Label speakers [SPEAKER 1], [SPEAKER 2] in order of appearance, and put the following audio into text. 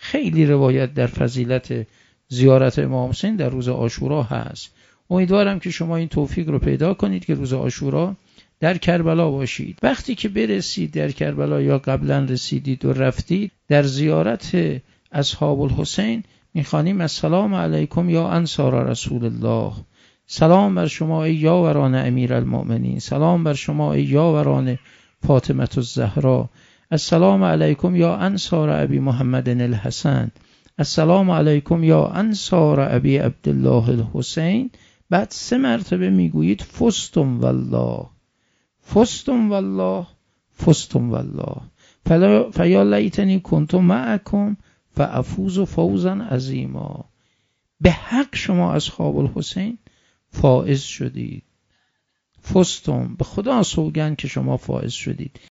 [SPEAKER 1] خیلی روایت در فضیلت زیارت امام حسین در روز عاشورا هست. امیدوارم که شما این توفیق رو پیدا کنید که روز عاشورا در کربلا باشید. وقتی که برسید در کربلا یا قبلا رسیدید و رفتید، در زیارت اصحاب الحسین میخوانیم السلام علیکم یا انصار رسول الله، سلام بر شما ای یاوران امیرالمؤمنین، سلام بر شما ای یاوران فاطمه الزهرا، السلام علیکم یا انصار ابی محمد الحسن، السلام علیکم یا انصار ابی عبدالله الحسین. بعد 3 مرتبه میگویید فزتم والله، فزتم والله، فزتم والله، فیا لیتنی کنت معکم فافوز فوزا عظیما. به حق شما اصحاب الحسین فائز شدید، فزتم، به خدا سوگند که شما فائز شدید.